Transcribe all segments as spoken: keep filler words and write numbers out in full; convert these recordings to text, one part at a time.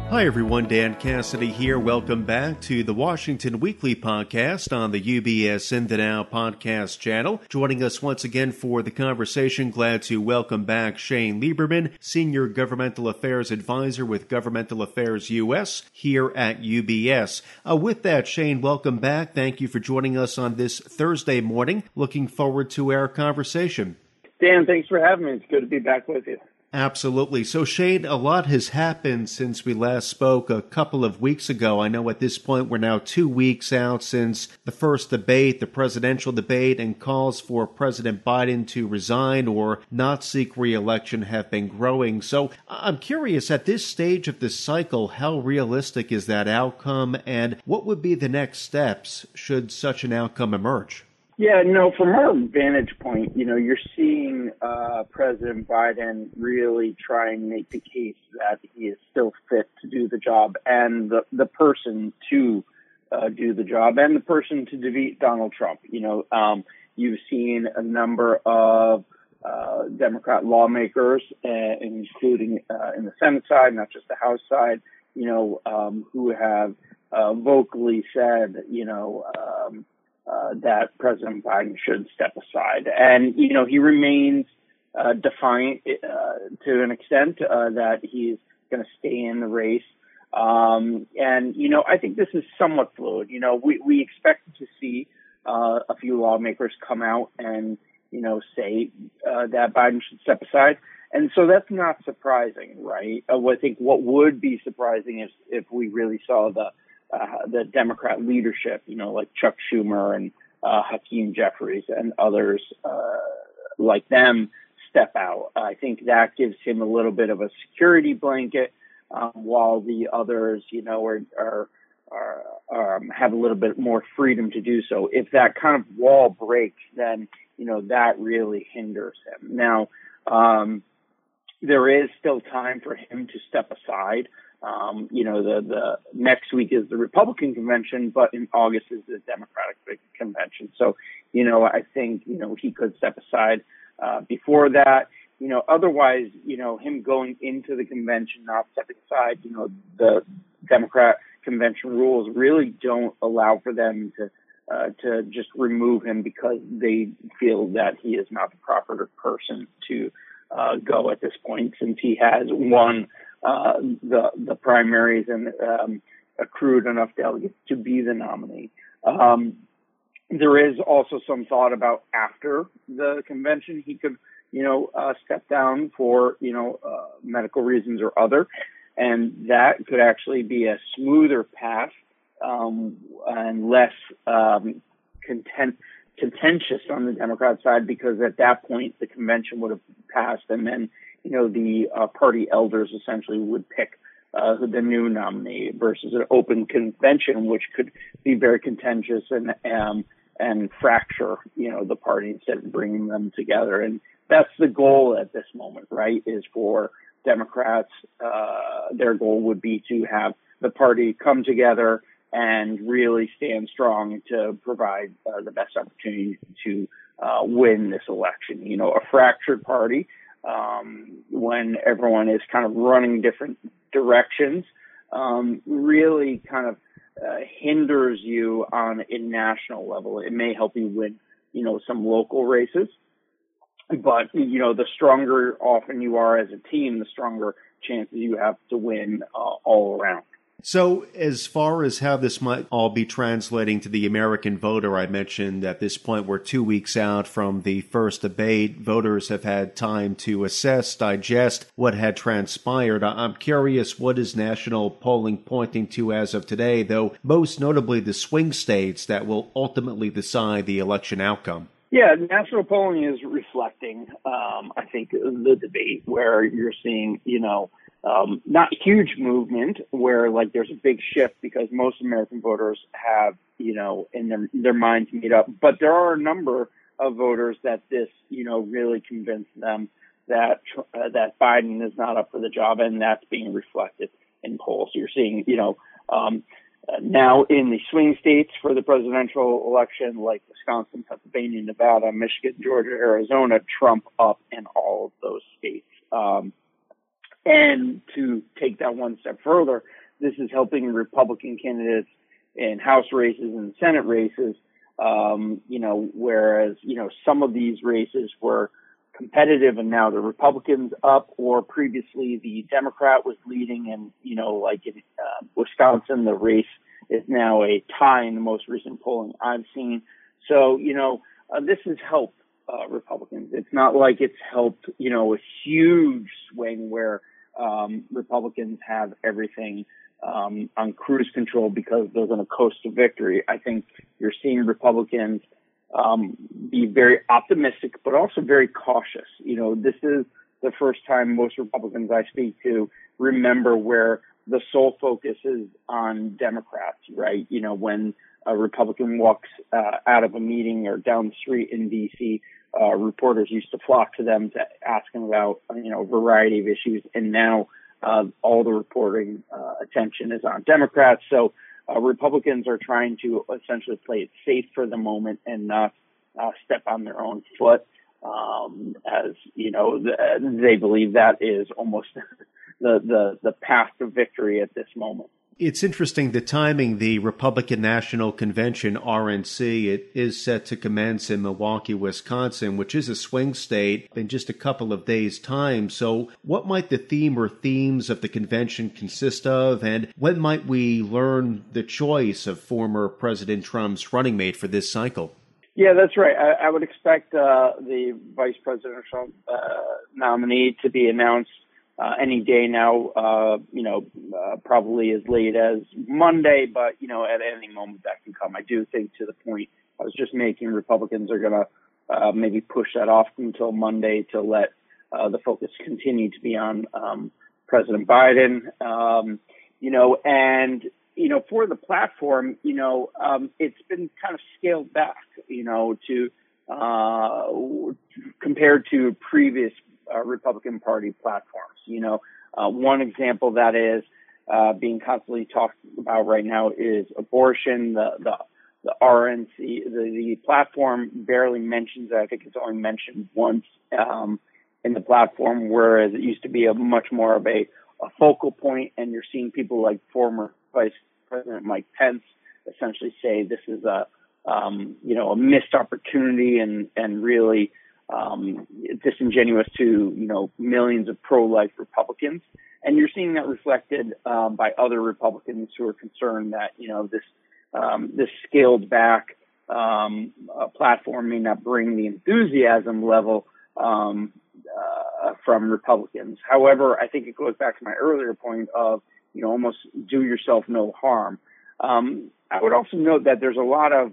Hi everyone, Dan Cassidy here. Welcome back to the Washington Weekly Podcast on the U B S In the Now podcast channel. Joining us once again for the conversation, glad to welcome back Shane Lieberman, Senior Governmental Affairs Advisor with Governmental Affairs U S here at U B S. Uh, with that, Shane, welcome back. Thank you for joining us on this Thursday morning. Looking forward to our conversation. Dan, thanks for having me. It's good to be back with you. Absolutely. So, Shane, a lot has happened since we last spoke a couple of weeks ago. I know at this point we're now two weeks out since the first debate, the presidential debate, and calls for President Biden to resign or not seek re-election have been growing. So I'm curious, at this stage of the cycle, how realistic is that outcome, and what would be the next steps should such an outcome emerge? Yeah, no, from our vantage point, you know, you're seeing uh, President Biden really try and make the case that he is still fit to do the job and the, the person to uh, do the job and the person to defeat Donald Trump. You know, um, you've seen a number of uh, Democrat lawmakers, uh, including uh, in the Senate side, not just the House side, you know, um, who have uh, vocally said, you know, um, Uh, that President Biden should step aside. And, you know, he remains uh, defiant uh, to an extent uh, that he's going to stay in the race. Um, and, you know, I think this is somewhat fluid. You know, we, we expected to see uh, a few lawmakers come out and, you know, say uh, that Biden should step aside. And so that's not surprising, right? Uh, I think what would be surprising is if we really saw the Uh, the Democrat leadership, you know, like Chuck Schumer and uh, Hakeem Jeffries and others uh, like them step out. I think that gives him a little bit of a security blanket, um, while the others, you know, are, are, are um, have a little bit more freedom to do so. If that kind of wall breaks, then, you know, that really hinders him. Now, um, there is still time for him to step aside. Um, you know, the, the next week is the Republican convention, but in August is the Democratic convention. So, you know, I think, you know, he could step aside uh, before that. You know, otherwise, you know, him going into the convention, not stepping aside, you know, the Democrat convention rules really don't allow for them to uh, to just remove him because they feel that he is not the proper person to uh, go at this point, since he has won Uh, the the primaries and um, accrued enough delegates to be the nominee. Um, there is also some thought about after the convention he could, you know, uh, step down for, you know, uh, medical reasons or other, and that could actually be a smoother path um, and less um, content, contentious on the Democrat side, because at that point the convention would have passed, and then, you know, the uh, party elders essentially would pick uh, the new nominee versus an open convention, which could be very contentious and um, and fracture, you know, the party instead of bringing them together. And that's the goal at this moment, right, is for Democrats. Uh, their goal would be to have the party come together and really stand strong to provide uh, the best opportunity to uh, win this election. You know, a fractured party, Um, when everyone is kind of running different directions, um, really kind of uh, hinders you on a national level. It may help you win, you know, some local races, but, you know, the stronger often you are as a team, the stronger chances you have to win uh, all around. So as far as how this might all be translating to the American voter, I mentioned at this point we're two weeks out from the first debate. Voters have had time to assess, digest what had transpired. I'm curious, what is national polling pointing to as of today, though most notably the swing states that will ultimately decide the election outcome? Yeah, national polling is reflecting, um, I think, the debate where you're seeing, you know, Um, not huge movement where like there's a big shift because most American voters have, you know, in their, their minds made up. But there are a number of voters that this, you know, really convinced them that, uh, that Biden is not up for the job, and that's being reflected in polls. You're seeing, you know, um, uh, now in the swing states for the presidential election, like Wisconsin, Pennsylvania, Nevada, Michigan, Georgia, Arizona, Trump up in all of those states. Um, And to take that one step further, this is helping Republican candidates in House races and Senate races, um, you know, whereas, you know, some of these races were competitive and now the Republicans up, or previously the Democrat was leading, and, you know, like in uh, Wisconsin, the race is now a tie in the most recent polling I've seen. So, you know, uh, this has helped uh, Republicans. It's not like it's helped, you know, a huge swing where um, Republicans have everything um, on cruise control because they're going to coast to victory. I think you're seeing Republicans um, be very optimistic, but also very cautious. You know, this is the first time most Republicans I speak to remember where the sole focus is on Democrats, right? You know, when a Republican walks uh, out of a meeting or down the street in D C, uh, reporters used to flock to them to ask them about, you know, a variety of issues. And now uh, all the reporting uh, attention is on Democrats. So uh, Republicans are trying to essentially play it safe for the moment and not uh, step on their own foot. Um, as you know, the, they believe that is almost the, the, the path to victory at this moment. It's interesting, the timing. The Republican National Convention, R N C, it is set to commence in Milwaukee, Wisconsin, which is a swing state, in just a couple of days' time. So what might the theme or themes of the convention consist of, and when might we learn the choice of former President Trump's running mate for this cycle? Yeah, that's right. I, I would expect uh, the vice presidential uh, nominee to be announced uh, any day now, uh, you know, uh, probably as late as Monday, but, you know, at any moment that can come. I do think, to the point I was just making, Republicans are going to uh, maybe push that off until Monday to let uh, the focus continue to be on um, President Biden, um, you know, and you know, for the platform, you know, um, it's been kind of scaled back, you know, to uh, compared to previous uh, Republican Party platforms. You know, uh, one example that is uh, being constantly talked about right now is abortion. The the, the R N C, the, the platform barely mentions it. I think it's only mentioned once um, in the platform, whereas it used to be a much more of a, a focal point, and you're seeing people like former Vice President Mike Pence essentially say this is a, um, you know, a missed opportunity and, and really um, disingenuous to, you know, millions of pro-life Republicans. And you're seeing that reflected um, by other Republicans who are concerned that, you know, this um, this scaled back um, uh, platform may not bring the enthusiasm level um, uh, from Republicans. However, I think it goes back to my earlier point of, you know, almost do yourself no harm. Um, I would also note that there's a lot of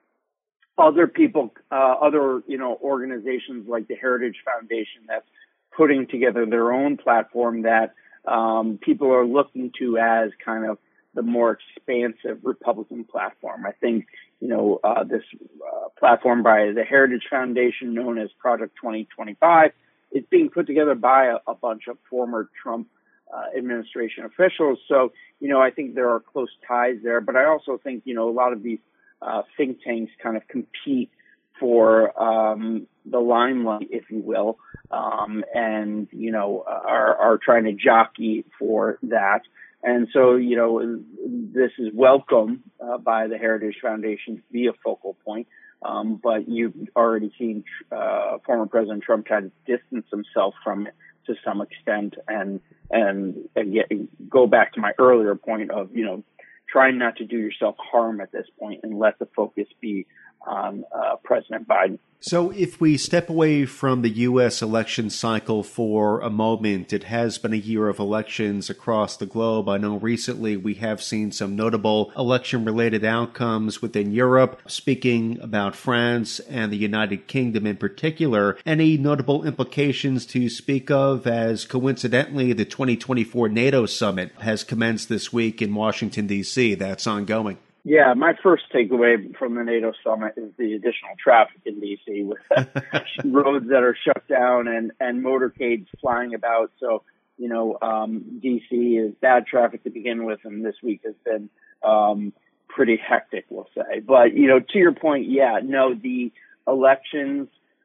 other people, uh, other, you know, organizations like the Heritage Foundation that's putting together their own platform that um, people are looking to as kind of the more expansive Republican platform. I think, you know, uh, this uh, platform by the Heritage Foundation, known as Project twenty twenty-five, is being put together by a, a bunch of former Trump Uh, administration officials. So, you know, I think there are close ties there, but I also think, you know, a lot of these uh, think tanks kind of compete for um, the limelight, if you will, um, and, you know, are, are trying to jockey for that. And so, you know, this is welcome uh, by the Heritage Foundation to be a focal point. Um, but you've already seen uh, former President Trump try to distance himself from it to some extent, and and, and get, go back to my earlier point of, you know, trying not to do yourself harm at this point and let the focus be on uh, President Biden. So if we step away from the U S election cycle for a moment, it has been a year of elections across the globe. I know recently we have seen some notable election-related outcomes within Europe. Speaking about France and the United Kingdom in particular, any notable implications to speak of, as coincidentally the twenty twenty-four NATO summit has commenced this week in Washington, D C. That's ongoing. Yeah, my first takeaway from the NATO summit is the additional traffic in D C with roads that are shut down and, and motorcades flying about. So, you know, um, D C is bad traffic to begin with, and this week has been um, pretty hectic, we'll say. But, you know, to your point, yeah, no, the elections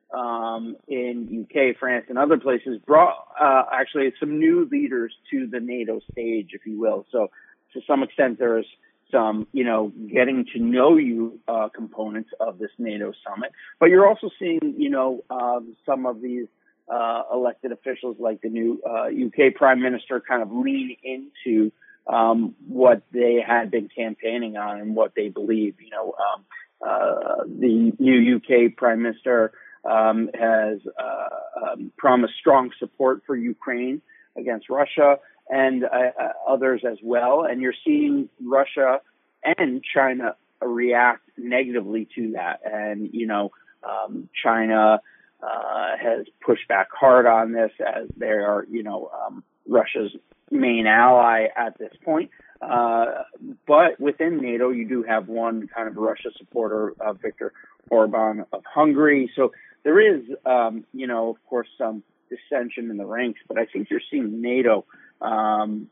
um, in U K, France, and other places brought uh, actually some new leaders to the NATO stage, if you will. So to some extent, there's some, you know, getting to know you uh, components of this NATO summit. But you're also seeing, you know, um, some of these uh, elected officials like the new uh, U K Prime Minister kind of lean into um, what they had been campaigning on and what they believe. You know, um, uh, the new U K Prime Minister um, has uh, um, promised strong support for Ukraine against Russia and uh, uh, others as well. And you're seeing Russia and China react negatively to that. And, you know, um, China uh, has pushed back hard on this as they are, you know, um, Russia's main ally at this point. Uh, but within NATO, you do have one kind of Russia supporter, uh, Viktor Orban of Hungary. So there is, um, you know, of course, some dissension in the ranks, but I think you're seeing NATO um,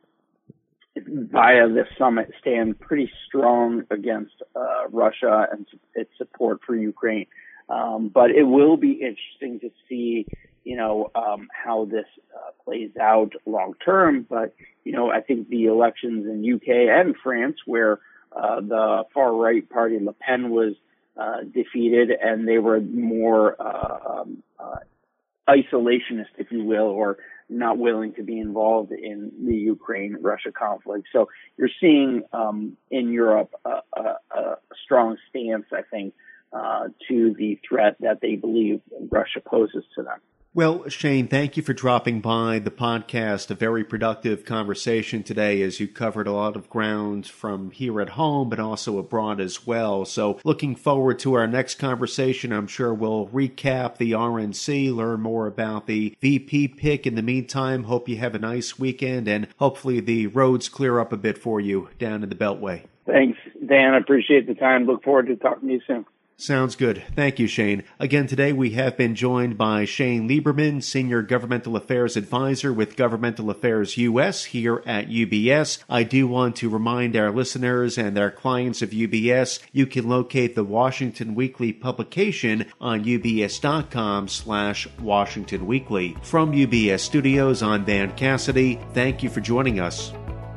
via this summit stand pretty strong against uh, Russia and its support for Ukraine. Um, but it will be interesting to see, you know, um, how this uh, plays out long term. But, you know, I think the elections in U K and France, where uh, the far right party Le Pen was uh, defeated, and they were more uh, um, uh, isolationist, if you will, or not willing to be involved in the Ukraine-Russia conflict. So you're seeing um, in Europe a, a, a strong stance, I think, uh, to the threat that they believe Russia poses to them. Well, Shane, thank you for dropping by the podcast. A very productive conversation today as you covered a lot of ground from here at home, but also abroad as well. So looking forward to our next conversation. I'm sure we'll recap the R N C, learn more about the V P pick. In the meantime, hope you have a nice weekend and hopefully the roads clear up a bit for you down in the Beltway. Thanks, Dan. I appreciate the time. Look forward to talking to you soon. Sounds good. Thank you, Shane. Again, today we have been joined by Shane Lieberman, Senior Governmental Affairs Advisor with Governmental Affairs U S here at U B S. I do want to remind our listeners and our clients of U B S, you can locate the Washington Weekly publication on ubs.com slash Washington Weekly. From U B S Studios, I'm Van Cassidy. Thank you for joining us.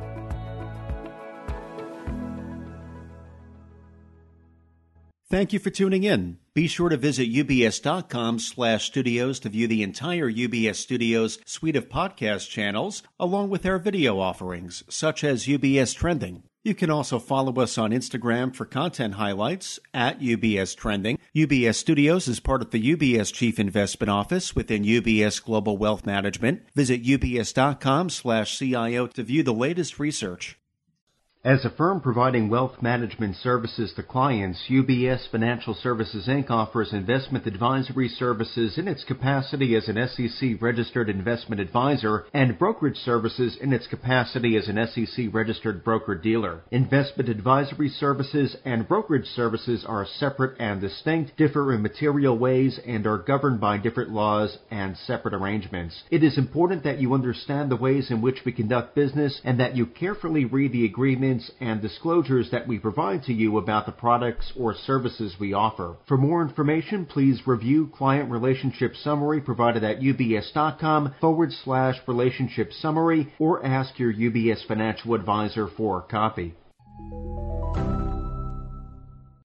Thank you for tuning in. Be sure to visit ubs.com slash studios to view the entire U B S Studios suite of podcast channels, along with our video offerings, such as U B S Trending. You can also follow us on Instagram for content highlights at U B S Trending. U B S Studios is part of the U B S Chief Investment Office within U B S Global Wealth Management. Visit ubs.com slash CIO to view the latest research. As a firm providing wealth management services to clients, U B S Financial Services, Incorporated offers investment advisory services in its capacity as an S E C-registered investment advisor and brokerage services in its capacity as an S E C-registered broker-dealer. Investment advisory services and brokerage services are separate and distinct, differ in material ways, and are governed by different laws and separate arrangements. It is important that you understand the ways in which we conduct business and that you carefully read the agreement and disclosures that we provide to you about the products or services we offer. For more information, please review Client Relationship Summary provided at ubs.com forward slash relationship summary or ask your U B S financial advisor for a copy.